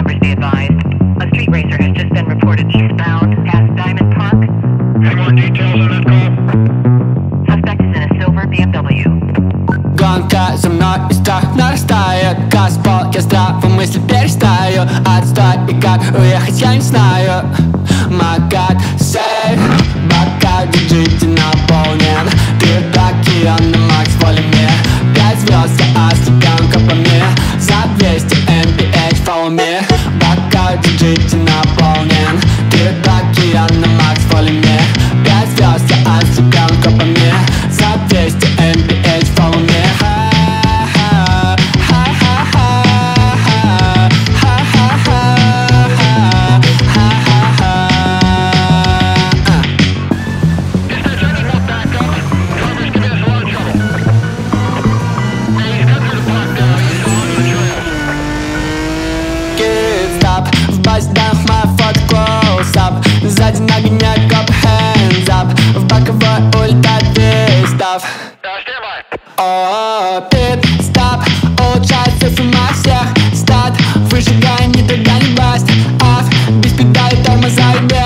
Drivers be advised. A street racer has just been reported eastbound past Diamond Park. Any more details on that call? Suspect is in a silver BMW. Гонка за мной и страх нарастает. Газ в пол, я здраво мысли перестаю. Отстой, и как уехать я не знаю. My God, say, бокал держите наполнен. Ты океан на макс воле мне. 5 звезд, я ослепленка по мне. За 200 MPH, follow me. Бокал держите наполнен. Ты океан на макс воле мне. 5 звезд, я ослепленка по мне. За 200 MPH, follow me. Сзади нагоняет коп, hands up. В боковой улетает весь став. О, пит-стоп, улучшает цифры на всех. Стат, выжигай, не догони власть. Без педали тормоза и без